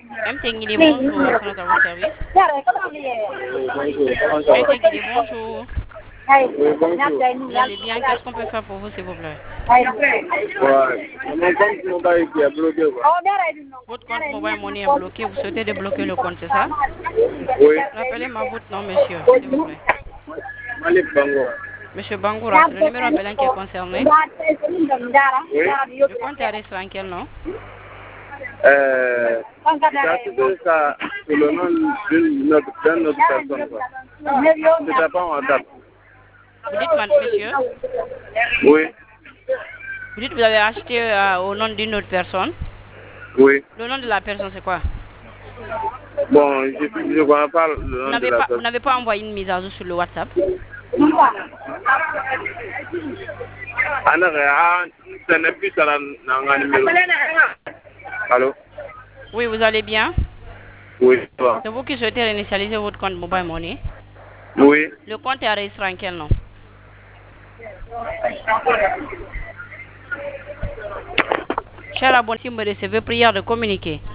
MTNG, bonjour, c'est notre service. MTNG, bonjour. Vous allez bien? Qu'est-ce qu'on peut faire pour vous, s'il vous plaît? Mon compte mobile qui est bloqué. Votre compte mobile money est bloqué. Vous souhaitez débloquer le compte, c'est ça? Oui. Rappelez-moi votre nom, monsieur, s'il vous plaît. Malik Bango. Monsieur Bangoura, c'est le numéro appelant qui est concerné. Oui. Le compte est enregistré en quel nom? Ça, c'est le nom d'une autre personne. C'est pas en WhatsApp. Vous dites, monsieur? Oui. Vous dites que vous avez acheté au nom d'une autre personne? Oui. Le nom de la personne, c'est quoi? Bon, je ne connais pas le nom de la personne. Vous n'avez pas envoyé une mise à jour sur le WhatsApp? Allô? Oui, vous allez bien? Oui, c'est vous qui souhaitez réinitialiser votre compte mobile money? Oui. Le compte est enregistré en quel nom? Cher abonné, si vous me recevez, prière de communiquer.